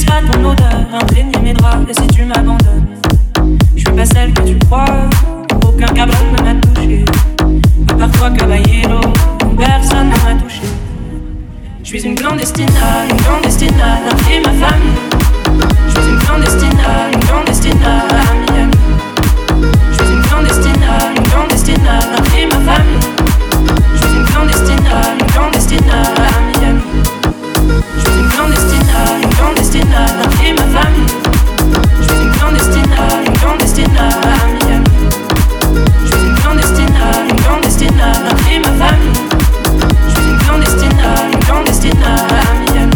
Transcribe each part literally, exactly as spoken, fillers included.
laisseras ton odeur imprégner mes draps. Et si tu m'abandonnes, je suis pas celle que tu crois. Aucun cabron ne m'a touché, à part toi caballero, personne ne m'a touché. Je suis une clandestina, une clandestina, et ma famille. Je suis une clandestina, une clandestina, à Miami. Je suis une clandestina, une clandestina, et ma famille. Je suis une clandestina, une clandestina, à Miami. Je suis une clandestina, une clandestina, et ma famille. Je suis une clandestina, une clandestina, à Miami. Je suis une clandestina, une clandestina, et ma famille. Je suis une clandestina, une clandestina, à Miami.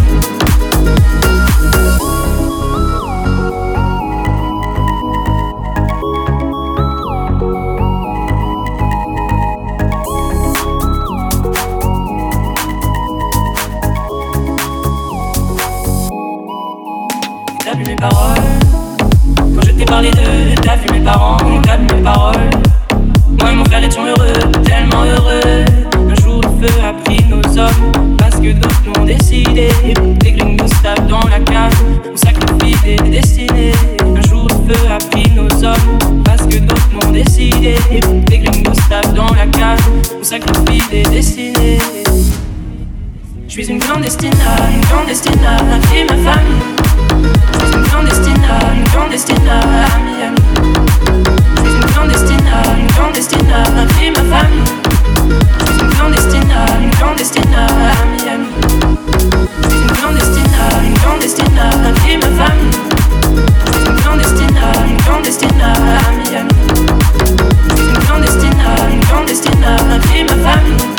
T'as vu mes paroles quand je t'ai parlé d'eux, t'as vu mes parents, t'as vu mes paroles. Moi et mon frère étions heureux, tellement heureux. Un jour le feu a pris nos hommes, parce que d'autres l'ont décidé. Des gringos tapent dans la cave, on sacrifie des destinées. Un jour le feu a pris nos hommes, parce que d'autres l'ont décidé. Des gringos tapent dans la cave, on sacrifie des destinées. Je suis une clandestina, une clandestina, et ma famille. Je suis une clandestina, une clandestina, à Miami. Je suis une clandestina, une clandestina, et ma famille. Je suis une clandestina, une clandestina, à Miami. Je suis une clandestina, une clandestina, et ma famille. Je suis une clandestina, une clandestina, à Miami. Je suis une clandestina, une clandestina, et ma famille.